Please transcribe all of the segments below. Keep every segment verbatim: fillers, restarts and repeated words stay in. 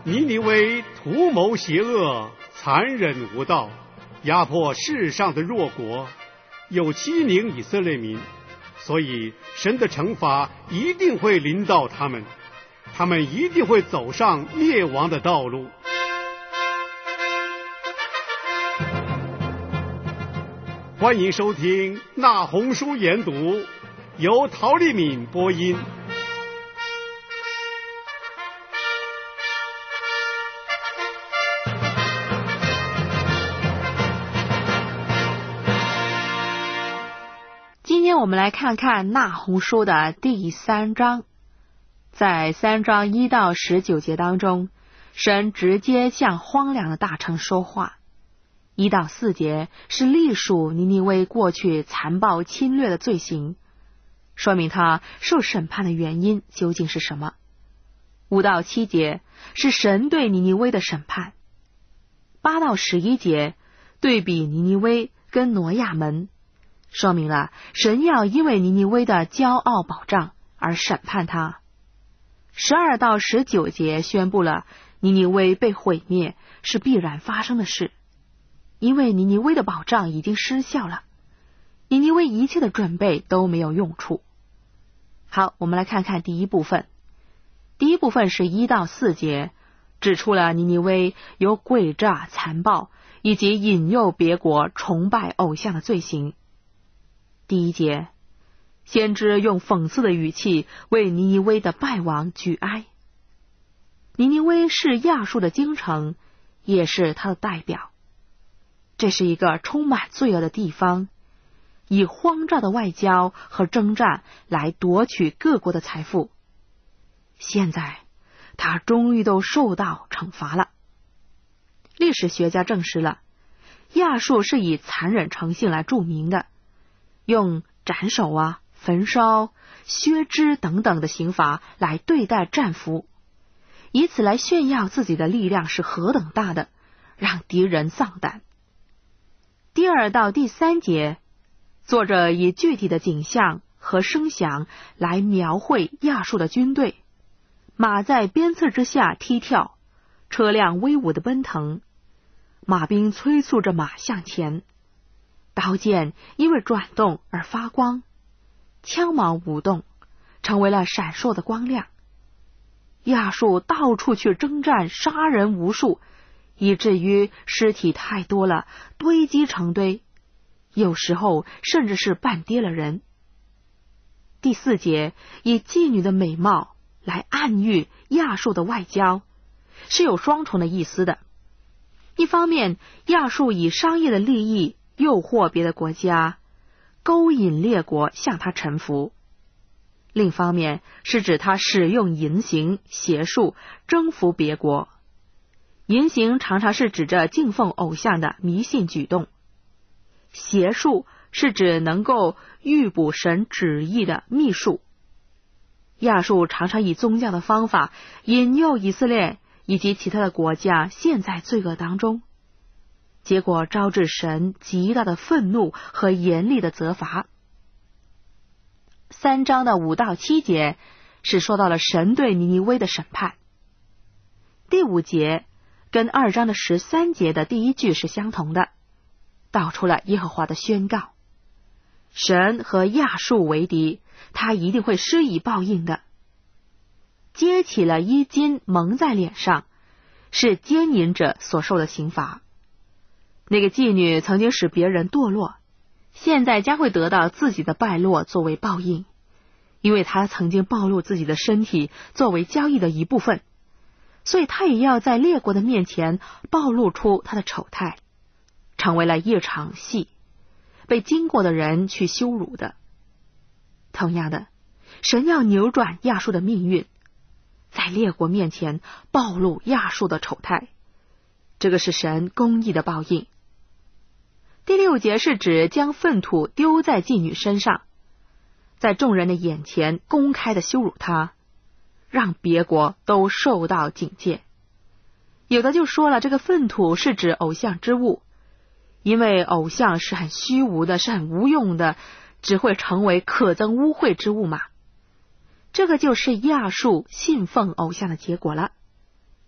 尼尼微图谋邪恶，残忍无道，压迫世上的弱国，又欺凌以色列民，所以神的惩罚一定会临到他们，他们一定会走上灭亡的道路。欢迎收听那鸿书研读，由陶丽敏播音。 今天我们来看看那鸿书的第三章。在三章一到十九节当中，神直接向荒凉的大城说话。一到四节是历数尼尼微过去残暴侵略的罪行，说明他受审判的原因究竟是什么。五到七节是神对尼尼微的审判。八到十一节对比尼尼微跟挪亚门，说明了神要因为尼尼微的骄傲保障而审判他。十二到十九节宣布了尼尼微被毁灭是必然发生的事，因为尼尼微的保障已经失效了，尼尼微一切的准备都没有用处。好，我们来看看第一部分。第一部分是一到四节，指出了尼尼微有诡诈残暴以及引诱别国崇拜偶像的罪行。第一节，先知用讽刺的语气为尼尼微的败亡举哀。尼尼微是亚述的京城，也是他的代表。这是一个充满罪恶的地方，以荒诈的外交和征战来夺取各国的财富。现在他终于都受到惩罚了。历史学家证实了，亚述是以残忍成性来著名的，用斩首啊、焚烧、削肢等等的刑罚来对待战俘，以此来炫耀自己的力量是何等大的，让敌人丧胆。第二到第三节，作者以具体的景象和声响来描绘亚述的军队，马在鞭策之下踢跳，车辆威武的奔腾，马兵催促着马向前，刀剑因为转动而发光，枪矛舞动，成为了闪烁的光亮。亚述到处去征战，杀人无数，以至于尸体太多了，堆积成堆，有时候甚至是半跌了人。第四节以妓女的美貌来暗喻亚述的外交，是有双重的意思的。一方面，亚述以商业的利益诱惑别的国家，勾引列国向他臣服；另一方面是指他使用淫行、邪术征服别国。淫行常常是指着敬奉偶像的迷信举动，邪术是指能够预卜神旨意的秘术。亚述常常以宗教的方法引诱以色列以及其他的国家陷在罪恶当中，结果招致神极大的愤怒和严厉的责罚。三章的五到七节是说到了神对尼尼微的审判。第五节跟二章的十三节的第一句是相同的，道出了耶和华的宣告。神和亚述为敌，他一定会施以报应的。揭起了衣襟蒙在脸上，是奸淫者所受的刑罚。那个妓女曾经使别人堕落，现在将会得到自己的败落作为报应，因为她曾经暴露自己的身体作为交易的一部分，所以他也要在列国的面前暴露出他的丑态，成为了一场戏，被经过的人去羞辱的。同样的，神要扭转亚述的命运，在列国面前暴露亚述的丑态，这个是神公义的报应。第六节是指将粪土丢在妓女身上，在众人的眼前公开的羞辱她，让别国都受到警戒。有的就说了，这个粪土是指偶像之物，因为偶像是很虚无的，是很无用的，只会成为可憎污秽之物嘛。这个就是亚述信奉偶像的结果了。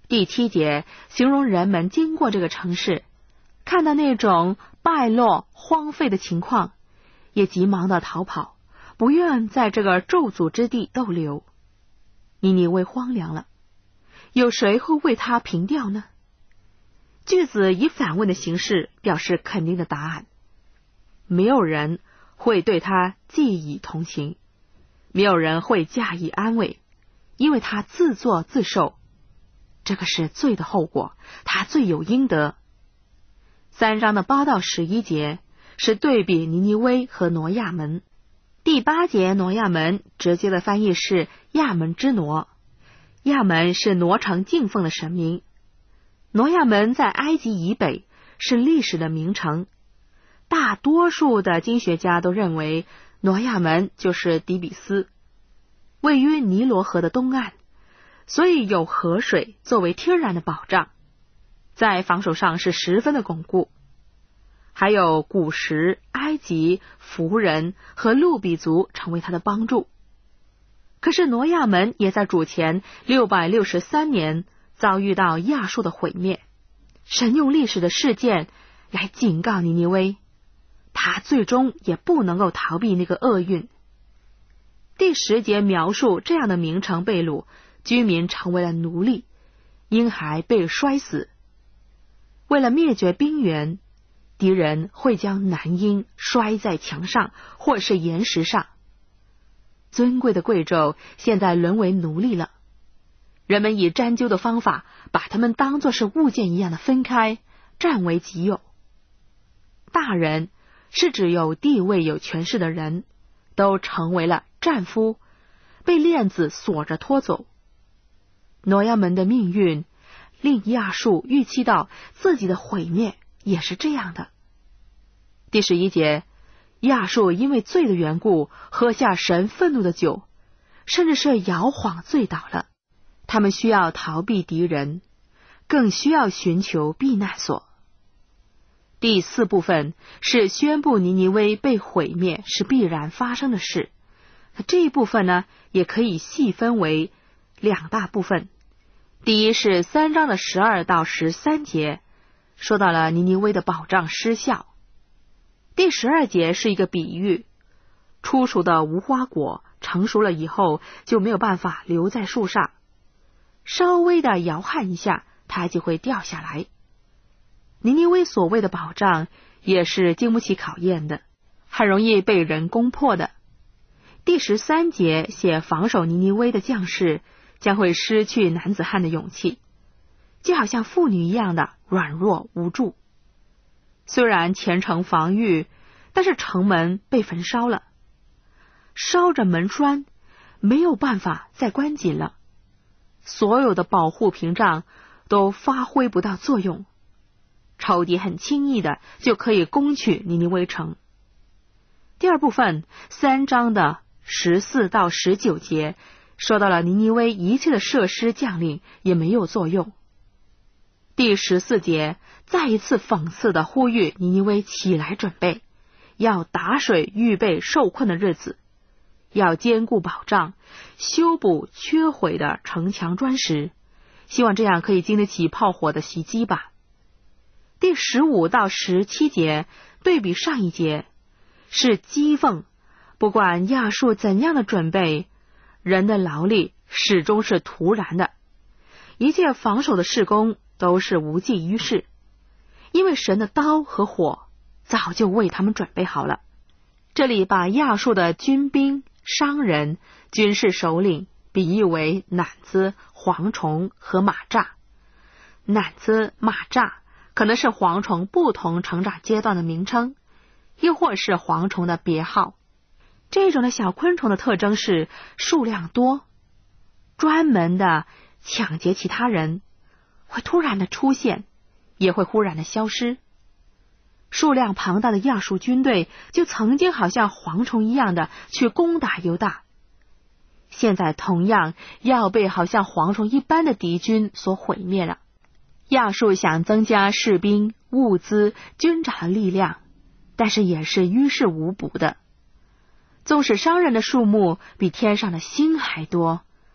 第七节形容人们经过这个城市，看到那种败落荒废的情况，也急忙的逃跑，不愿在这个咒诅之地逗留。尼尼微荒凉了，有谁会为他平调呢？句子以反问的形式表示肯定的答案，没有人会对他寄以同情，没有人会加以安慰，因为他自作自受，这个是罪的后果，他罪有应得。三章的八到十一节是对比尼尼微和挪亚门。第八节挪亚门直接的翻译是亚门之挪，亚门是挪城敬奉的神明。挪亚门在埃及以北，是历史的名城。大多数的经学家都认为挪亚门就是底比斯，位于尼罗河的东岸，所以有河水作为天然的保障，在防守上是十分的巩固。还有古时埃及、弗人和路比族成为他的帮助。可是挪亚门也在主前六百六十三年遭遇到亚述的毁灭。神用历史的事件来警告尼尼微，他最终也不能够逃避那个厄运。第十节描述这样的名城被掳，居民成为了奴隶，婴孩被摔死。为了灭绝兵源，敌人会将男婴摔在墙上或是岩石上。尊贵的贵胄现在沦为奴隶了，人们以占阄的方法把他们当作是物件一样的分开，占为己有。大人是指有地位有权势的人，都成为了战俘，被链子锁着拖走。挪亚门的命运令亚述预期到自己的毁灭也是这样的。第十一节，亚述因为罪的缘故喝下神愤怒的酒，甚至是摇晃醉倒了。他们需要逃避敌人，更需要寻求避难所。第四部分是宣布尼尼微被毁灭是必然发生的事。这一部分呢，也可以细分为两大部分。第一是三章的十二到十三节，说到了尼尼微的保障失效。第十二节是一个比喻，初熟的无花果成熟了以后就没有办法留在树上，稍微的摇撼一下它就会掉下来。尼尼微所谓的保障也是经不起考验的，很容易被人攻破的。第十三节写防守尼尼微的将士将会失去男子汉的勇气，就好像妇女一样的软弱无助。虽然前城防御，但是城门被焚烧了，烧着门栓，没有办法再关紧了，所有的保护屏障都发挥不到作用，仇敌很轻易的就可以攻取尼尼微城。第二部分三章的十四到十九节说到了尼尼微一切的设施将领也没有作用。第十四节再一次讽刺的呼吁尼尼微起来准备，要打水预备受困的日子，要坚固保障，修补缺毁的城墙砖石，希望这样可以经得起炮火的袭击吧。第十五到十七节对比上一节是讥讽，不管亚述怎样的准备，人的劳力始终是徒然的，一切防守的事工都是无济于事，因为神的刀和火早就为他们准备好了。这里把亚述的军兵、商人、军事首领比喻为赧子、蝗虫和马蚱。赧子、马蚱可能是蝗虫不同成长阶段的名称，又或是蝗虫的别号。这种的小昆虫的特征是数量多，专门的抢劫其他人，会突然的出现，也会忽然的消失。数量庞大的亚述军队就曾经好像蝗虫一样的去攻打犹大，现在同样要被好像蝗虫一般的敌军所毁灭了。亚述想增加士兵、物资、军长的力量，但是也是于事无补的。纵使商人的数目比天上的星还多，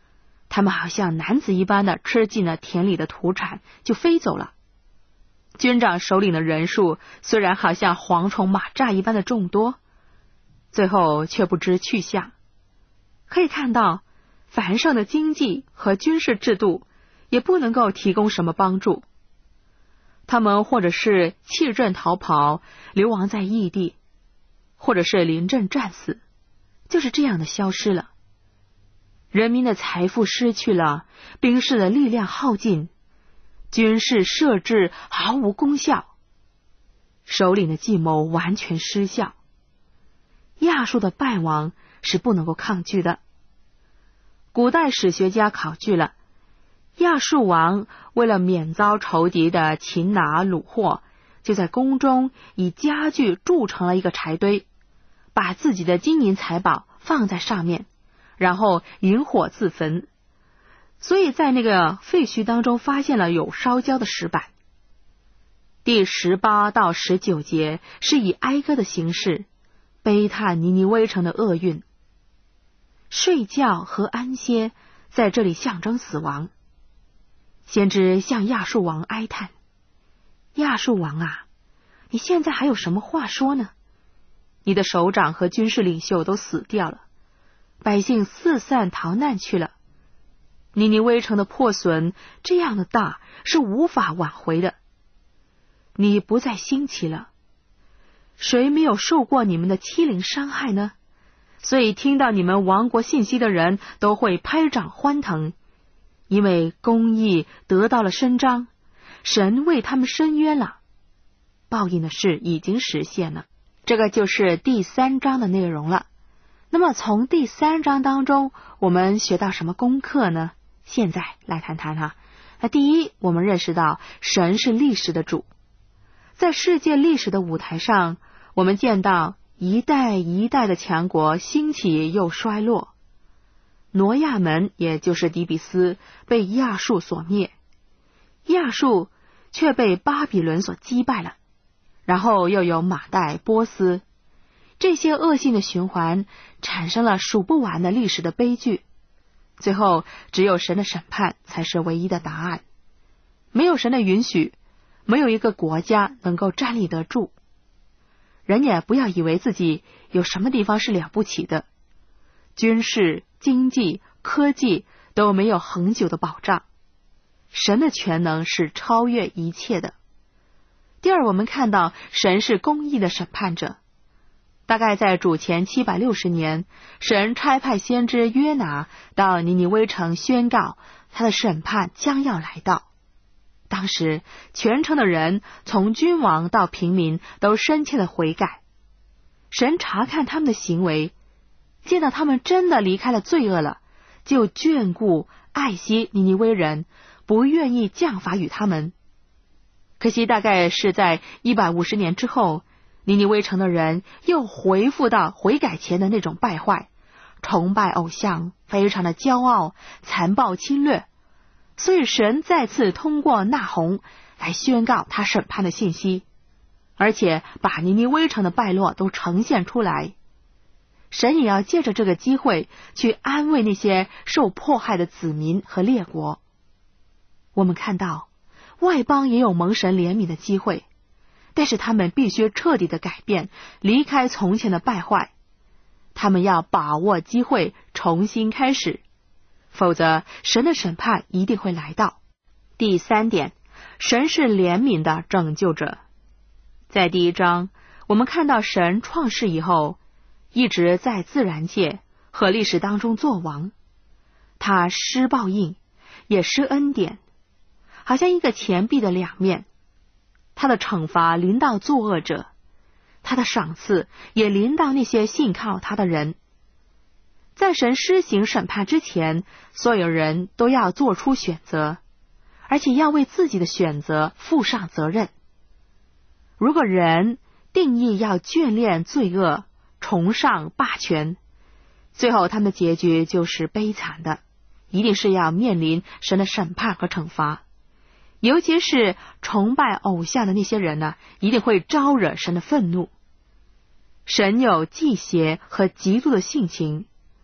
他们好像男子一般的吃尽了田里的土产，就飞走了。军长首领的人数虽然好像蝗虫马蚱一般的众多，最后却不知去向。可以看到，繁盛的经济和军事制度也不能够提供什么帮助。他们或者是弃阵逃跑，流亡在异地，或者是临阵战死，就是这样的消失了。人民的财富失去了，兵士的力量耗尽，军事设置毫无功效，首领的计谋完全失效。亚述的败亡是不能够抗拒的。古代史学家考据了，亚述王为了免遭仇敌的擒拿虏获，就在宫中以家具筑成了一个柴堆，把自己的金银财宝放在上面，然后引火自焚。所以在那个废墟当中发现了有烧焦的石板。第十八到十九节是以哀歌的形式悲叹尼尼微城的厄运。睡觉和安歇在这里象征死亡。先知向亚述王哀叹：亚述王啊，你现在还有什么话说呢？你的首长和军事领袖都死掉了，百姓四散逃难去了。尼尼微城的破损这样的大，是无法挽回的。你不再兴起了，谁没有受过你们的欺凌伤害呢？所以听到你们亡国信息的人都会拍掌欢腾，因为公义得到了伸张，神为他们伸冤了，报应的事已经实现了。这个就是第三章的内容了。那么从第三章当中我们学到什么功课呢？现在来谈谈哈。那第一，我们认识到神是历史的主。在世界历史的舞台上，我们见到一代一代的强国兴起又衰落。挪亚门也就是底比斯被亚述所灭，亚述却被巴比伦所击败了，然后又有马代、波斯，这些恶性的循环产生了数不完的历史的悲剧。最后只有神的审判才是唯一的答案。没有神的允许，没有一个国家能够站立得住。人也不要以为自己有什么地方是了不起的，军事、经济、科技都没有恒久的保障。神的全能是超越一切的。第二，我们看到神是公义的审判者。大概在主前七百六十年，神差派先知约拿到尼尼微城宣告他的审判将要来到。当时全城的人，从君王到平民，都深切的悔改。神查看他们的行为，见到他们真的离开了罪恶了，就眷顾爱惜尼尼微人，不愿意降罚与他们。可惜大概是在一百五十年之后，尼尼微城的人又回复到悔改前的那种败坏，崇拜偶像，非常的骄傲，残暴侵略。所以神再次通过纳洪来宣告他审判的信息，而且把尼尼微城的败落都呈现出来。神也要借着这个机会去安慰那些受迫害的子民和列国。我们看到外邦也有蒙神怜悯的机会，但是他们必须彻底的改变，离开从前的败坏。他们要把握机会，重新开始，否则神的审判一定会来到。第三点，神是怜悯的拯救者。在第一章，我们看到神创世以后，一直在自然界和历史当中作王。他施报应，也施恩典，好像一个钱币的两面。他的惩罚临到作恶者，他的赏赐也临到那些信靠他的人。在神施行审判之前，所有人都要做出选择，而且要为自己的选择负上责任。如果人定义要眷恋罪恶，崇尚霸权，最后他们的结局就是悲惨的，一定是要面临神的审判和惩罚。尤其是崇拜偶像的那些人呢，一定会招惹神的愤怒。神有忌邪和嫉妒的性情，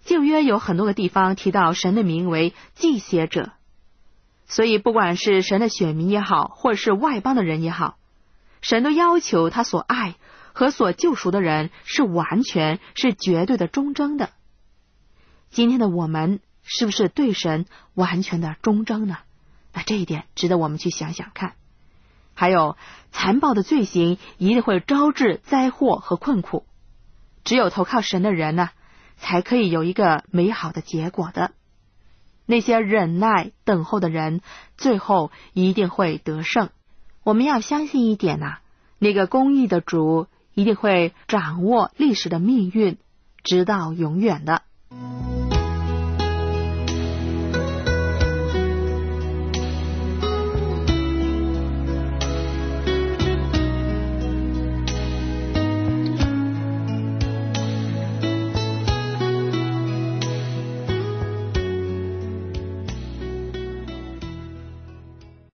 旧约有很多个地方提到神的名为祭血者，所以不管是神的选民也好，或者是外邦的人也好，神都要求他所爱和所救赎的人是完全是绝对的忠贞的。今天的我们是不是对神完全的忠贞呢？那这一点值得我们去想想看。还有，残暴的罪行一定会招致灾祸和困苦，只有投靠神的人呢，才可以有一个美好的结果的。那些忍耐等候的人，最后一定会得胜。我们要相信一点啊，那个公义的主一定会掌握历史的命运，直到永远的。